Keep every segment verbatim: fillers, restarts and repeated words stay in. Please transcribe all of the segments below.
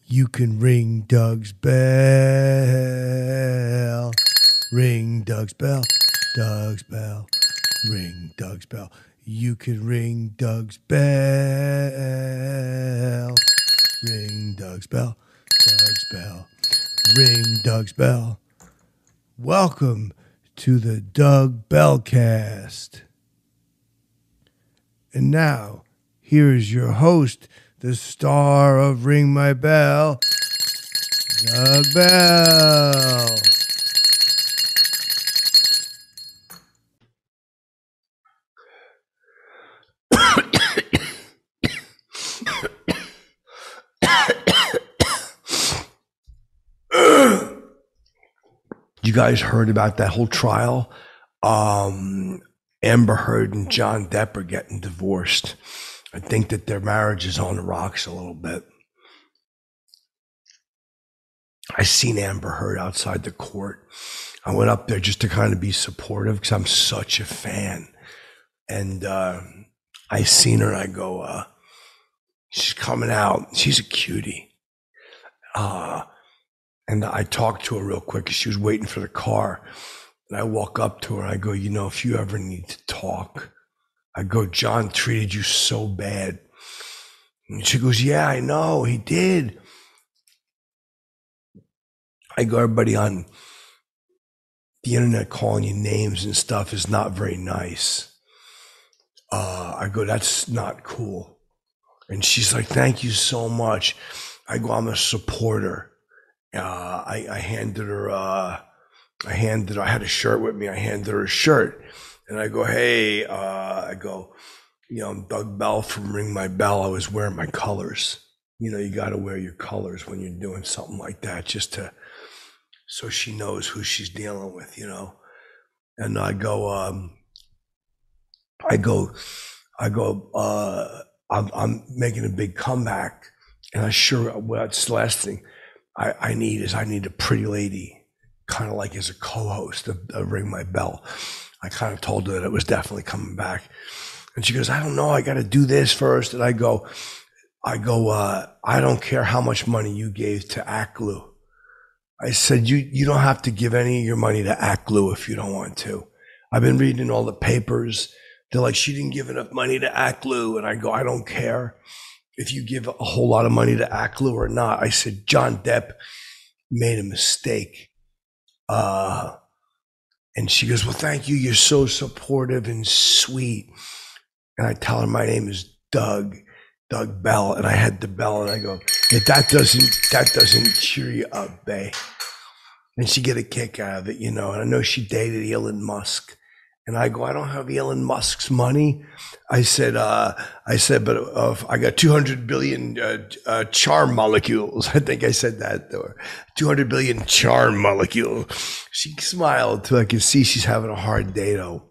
You can ring Doug's bell. Ring Doug's bell. Doug's bell. Ring Doug's bell. You can ring Doug's bell. Ring Doug's bell. Doug's bell. Ring Doug's bell. Welcome to the Doug Bellcast. And now, here is your host, the star of Ring My Bell, Doug Bell. You guys heard about that whole trial? Um, Amber Heard and John Depp are getting divorced. I think that their marriage is on the rocks a little bit. I seen Amber Heard outside the court. I went up there just to kind of be supportive because I'm such a fan. And uh, I seen her and I go, uh, she's coming out. She's a cutie. Uh, and I talked to her real quick because she was waiting for the car. And I walk up to her and I go, you know, if you ever need to talk, I go, John treated you so bad. And she goes, yeah, I know, he did. I go, everybody on the internet calling you names and stuff is not very nice. Uh, I go, that's not cool. And she's like, thank you so much. I go, I'm a supporter. Uh, I, I handed her, uh, I handed her, I had a shirt with me. I handed her a shirt. And I go, hey, uh, I go, you know, I'm Doug Bell from Ring My Bell. I was wearing my colors. You know, you got to wear your colors when you're doing something like that, just to, so she knows who she's dealing with, you know. And I go, um, I go, I go, uh, I'm, I'm making a big comeback. And I sure, well, that's the last thing I, I need is I need a pretty lady, kind of like as a co-host of, of Ring My Bell. I kind of told her that it was definitely coming back. And she goes, I don't know, I got to do this first. And I go, I go, uh, I don't care how much money you gave to ACLU. I said, you, you don't have to give any of your money to ACLU if you don't want to. I've been reading all the papers. They're like, she didn't give enough money to ACLU. And I go, I don't care if you give a whole lot of money to ACLU or not. I said, John Depp made a mistake. Uh, And she goes, well, thank you. You're so supportive and sweet. And I tell her my name is Doug, Doug Bell. And I had the bell and I go, if that doesn't, that doesn't cheer you up, bae. And she get a kick out of it, you know. And I know she dated Elon Musk. And I go, I don't have Elon Musk's money. I said, uh, I said, but uh, I got two hundred billion uh, uh, charm molecules. I think I said that, or two hundred billion charm molecules. She smiled till I could see she's having a hard day though.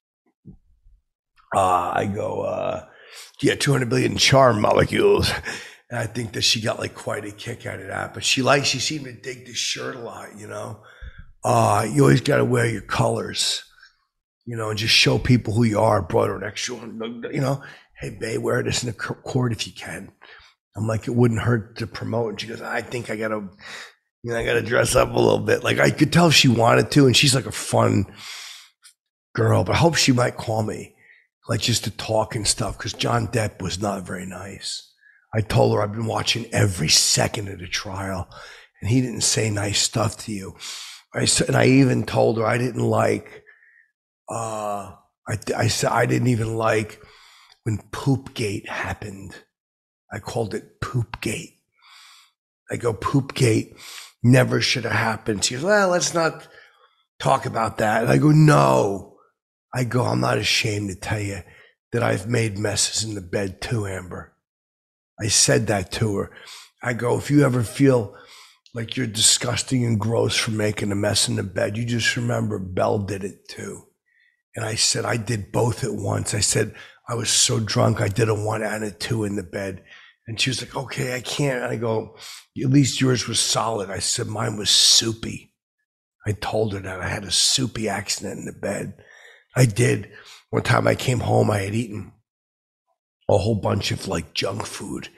Uh, I go, uh, yeah, two hundred billion charm molecules. And I think that she got like quite a kick out of that, but she likes, she seemed to dig this shirt a lot, you know. Uh, you always got to wear your colors. You know, and just show people who you are. Brought her an extra one, you know, hey, babe, wear this in the court if you can. I'm like, it wouldn't hurt to promote. And she goes, I think I got to, you know, I got to dress up a little bit. Like, I could tell she wanted to, and she's like a fun girl, but I hope she might call me, like, just to talk and stuff, because John Depp was not very nice. I told her I've been watching every second of the trial, and he didn't say nice stuff to you. I said, and I even told her I didn't like, Uh, I, I said I didn't even like when Poopgate happened. I called it Poopgate. I go, Poopgate never should have happened. She goes, well, let's not talk about that. And I go, no. I go, I'm not ashamed to tell you that I've made messes in the bed too, Amber. I said that to her. I go, if you ever feel like you're disgusting and gross for making a mess in the bed, you just remember Belle did it too. And I said, I did both at once. I said, I was so drunk, I did a one and a two in the bed. And she was like, okay, I can't. And I go, at least yours was solid. I said, mine was soupy. I told her that I had a soupy accident in the bed. I did. One time I came home, I had eaten a whole bunch of like junk food.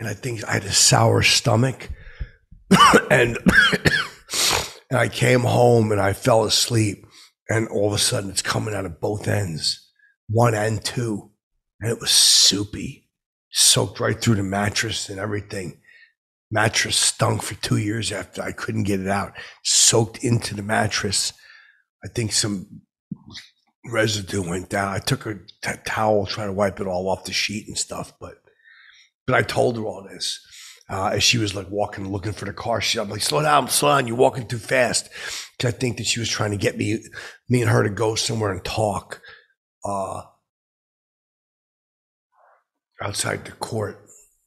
and I think I had a sour stomach, and and I came home and I fell asleep, and all of a sudden it's coming out of both ends, one and two, and it was soupy, soaked right through the mattress and everything. Mattress stunk for two years after I couldn't get it out, soaked into the mattress. I think some residue went down. I took a t- towel, trying to wipe it all off the sheet and stuff, but but I told her all this uh, as she was like walking, looking for the car. She, I'm like, slow down, slow down, you're walking too fast. Because I think that she was trying to get me, me and her to go somewhere and talk uh, outside the court.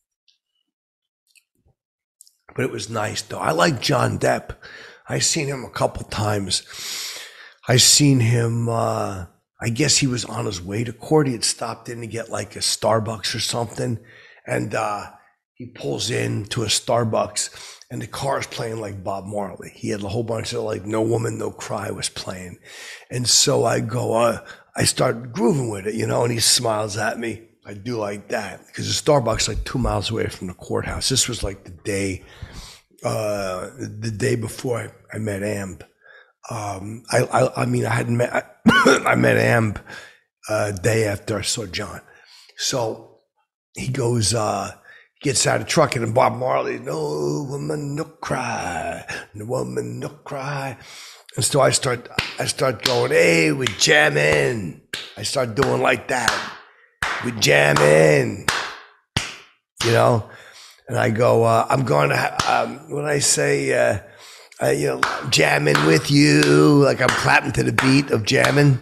But it was nice, though. I like John Depp. I seen him a couple times. I seen him, uh, I guess he was on his way to court. He had stopped in to get like a Starbucks or something. And uh, he pulls in to a Starbucks and the car is playing like Bob Marley. He had a whole bunch of like No Woman, No Cry was playing. And so I go, uh, I start grooving with it, you know, and he smiles at me. I do like that because the Starbucks like two miles away from the courthouse. This was like the day, uh, the day before I, I met Amb. Um, I, I, I mean, I hadn't met, I, I met Amb uh day after I saw John. So he goes, uh, gets out of the truck and then Bob Marley, no woman, no cry, no woman, no cry. And so I start, I start going, hey, we jamming. I start doing like that. We jamming, you know, and I go, uh, I'm going to, ha- um, when I say, uh, uh, you know, jamming with you, like I'm clapping to the beat of jamming,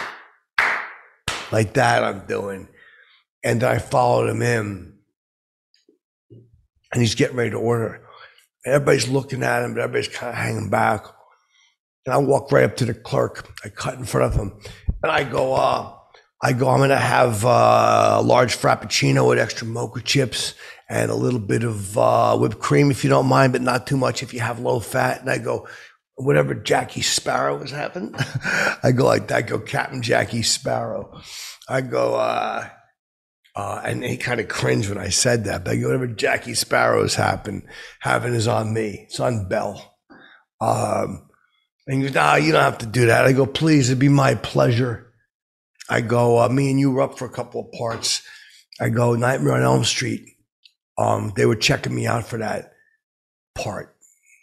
like that I'm doing. And I followed him in, and he's getting ready to order. And everybody's looking at him, but everybody's kind of hanging back. And I walk right up to the clerk. I cut in front of him, and I go, uh, I go, I'm going to have uh, a large Frappuccino with extra mocha chips and a little bit of uh, whipped cream, if you don't mind, but not too much if you have low fat. And I go, whatever Jackie Sparrow was happening. I go like that. I go, Captain Jackie Sparrow. I go, uh, uh, and he kind of cringed when I said that. But I go, whatever Jackie Sparrow's happen, having is on me. It's on Bell. Um, and he goes, nah, you don't have to do that. I go, please, it'd be my pleasure. I go, uh, me and you were up for a couple of parts. I go, Nightmare on Elm Street. Um, they were checking me out for that part.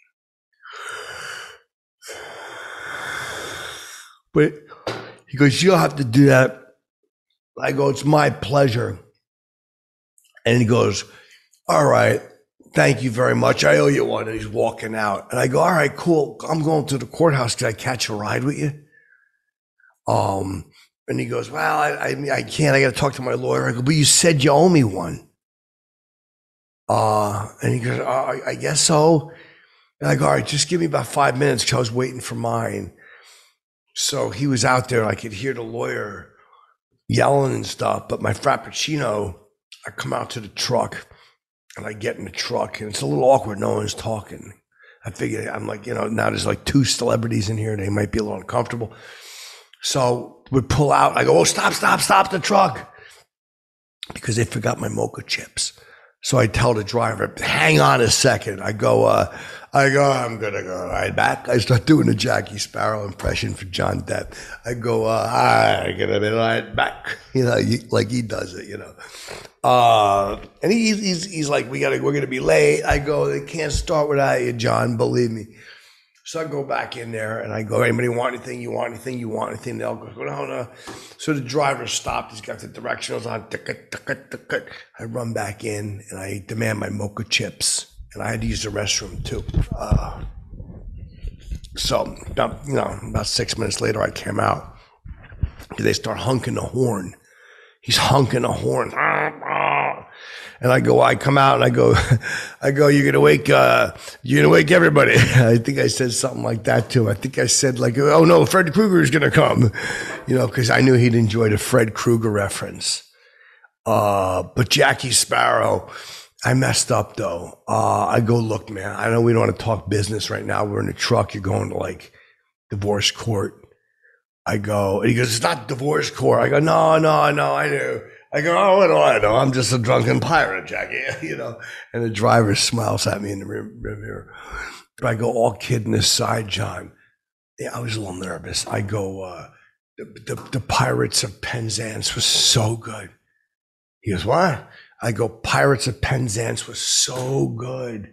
But he goes, you don't have to do that. I go, it's my pleasure. And he goes, all right, thank you very much. I owe you one. And he's walking out. And I go, all right, cool. I'm going to the courthouse. Can I catch a ride with you? Um, And he goes, well, I, I mean, I can't. I got to talk to my lawyer. I go, but you said you owe me one. Uh, and he goes, uh, I, I guess so. And I go, all right, just give me about five minutes because I was waiting for mine. So he was out there. I could hear the lawyer yelling and stuff. But my Frappuccino, I come out to the truck and I get in the truck. And it's a little awkward. No one's talking. I figured, I'm like, you know, now there's like two celebrities in here. They might be a little uncomfortable. So we pull out. I go, oh, stop, stop, stop the truck. Because they forgot my mocha chips. So I tell the driver, hang on a second. I go, uh, I go, I'm going to go right back. I start doing a Jackie Sparrow impression for John Depp. I go, uh, I'm going to be right back. You know, like he does it, you know. Uh, and he, he's, he's like, we gotta, we're going to be late. I go, they can't start without you, John, believe me. So I go back in there and I go, anybody want anything? You want anything? You want anything? They'll go, no, no. So the driver stopped. He's got the directionals on. I run back in and I demand my mocha chips. And I had to use the restroom too. Uh, so about, you know, about six minutes later, I came out. They start honking the horn. He's honking the horn. And I go, I come out and I go, I go, you're going to wake, uh, you're going to wake everybody. I think I said something like that to him. I think I said like, oh no, Fred Krueger is going to come, you know, cause I knew he'd enjoy the Fred Krueger reference. Uh, but Jackie Sparrow, I messed up though. Uh, I go, look, man, I know we don't want to talk business right now. We're in a truck. You're going to like divorce court. I go, and he goes, it's not divorce court. I go, no, no, no, I knew. I go, oh, what do I know? I'm just a drunken pirate, Jackie, you know. And the driver smiles at me in the rear mirror. But I go, all kidding aside, John. Yeah, I was a little nervous. I go, uh, the, the, the Pirates of Penzance was so good. He goes, what? I go, Pirates of Penzance was so good.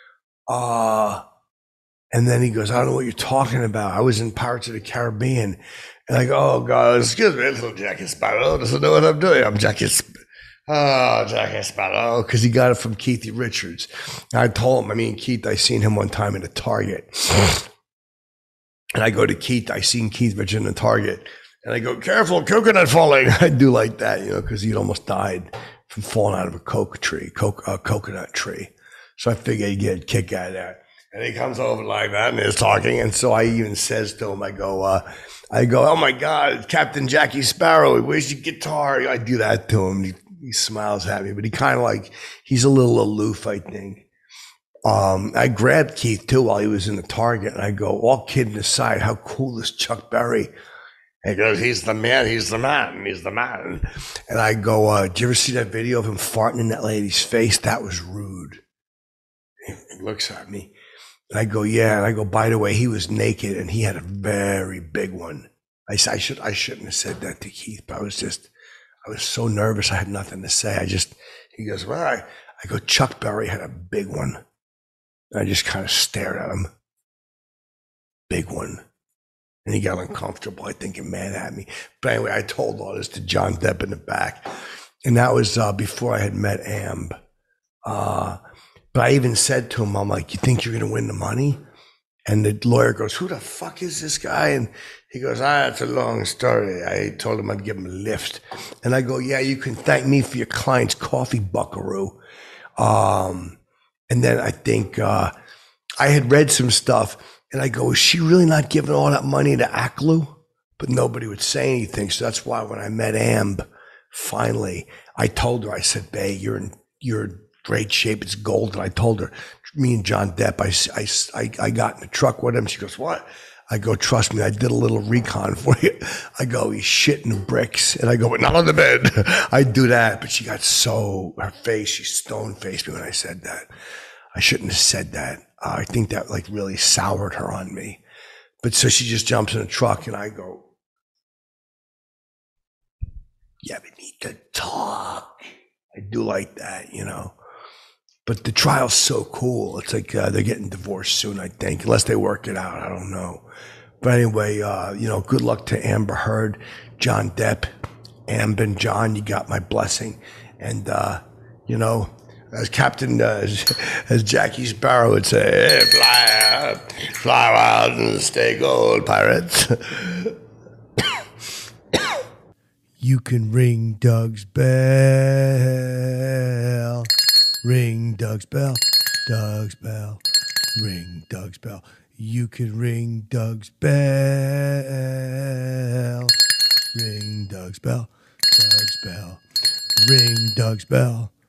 Uh, and then he goes, I don't know what you're talking about. I was in Pirates of the Caribbean. And I go, oh, God, excuse me, little Jackie Sparrow doesn't know what I'm doing. I'm Jackie Sparrow. Oh, Jackie Sparrow, because he got it from Keith Richards. I told him, I mean, Keith, I seen him one time in a Target. And I go to Keith, I seen Keith Richards in the Target. And I go, careful, coconut falling. I do like that, you know, because he'd almost died from falling out of a coca tree, coke, uh, coconut tree. So I figured he'd get a kick out of that. And he comes over like that and is talking. And so I even says to him, I go, uh, I go, oh my God, Captain Jackie Sparrow, where's your guitar? I do that to him. He, he smiles at me, but he kind of like, he's a little aloof, I think. Um, I grabbed Keith too while he was in the Target, and I go, all kidding aside, how cool is Chuck Berry? He goes, he's the man, he's the man, he's the man. And I go, uh, did you ever see that video of him farting in that lady's face? That was rude. He looks at me. And I go, yeah. And I go, by the way, he was naked and he had a very big one. I, I should, I shouldn't have said that to Keith, but I was just, I was so nervous. I had nothing to say. I just, he goes, well, I, I go, Chuck Berry had a big one. And I just kind of stared at him. Big one. And he got uncomfortable, I think, and mad at me. But anyway, I told all this to John Depp in the back. And that was uh, before I had met Amb. Uh, but I even said to him, I'm like, you think you're going to win the money? And the lawyer goes, who the fuck is this guy? And he goes, ah, it's a long story. I told him I'd give him a lift. And I go, yeah, you can thank me for your client's coffee, buckaroo. Um, and then I think uh, I had read some stuff. And I go, is she really not giving all that money to A C L U? But nobody would say anything. So that's why when I met Amb, finally, I told her, I said, babe, you're in, you're in great shape. It's gold. And I told her, me and John Depp, I, I, I got in the truck with him. She goes, what? I go, trust me, I did a little recon for you. I go, he's shitting the bricks. And I go, but not on the bed. I do that. But she got so, her face, she stone-faced me when I said that. I shouldn't have said that. Uh, I think that like really soured her on me. But so she just jumps in a truck and I go, yeah, we need to talk. I do like that, you know. But the trial's so cool. It's like uh, they're getting divorced soon, I think, unless they work it out. I don't know. But anyway, uh, you know, good luck to Amber Heard, John Depp, Amber and John. You got my blessing. And, uh, you know, as Captain, uh, as, as Jackie Sparrow would say, hey, fly out, fly wild and stay gold, pirates. You can ring Doug's bell. Ring Doug's bell, Doug's bell, ring Doug's bell. You can ring Doug's bell. Ring Doug's bell, Doug's bell, ring Doug's bell.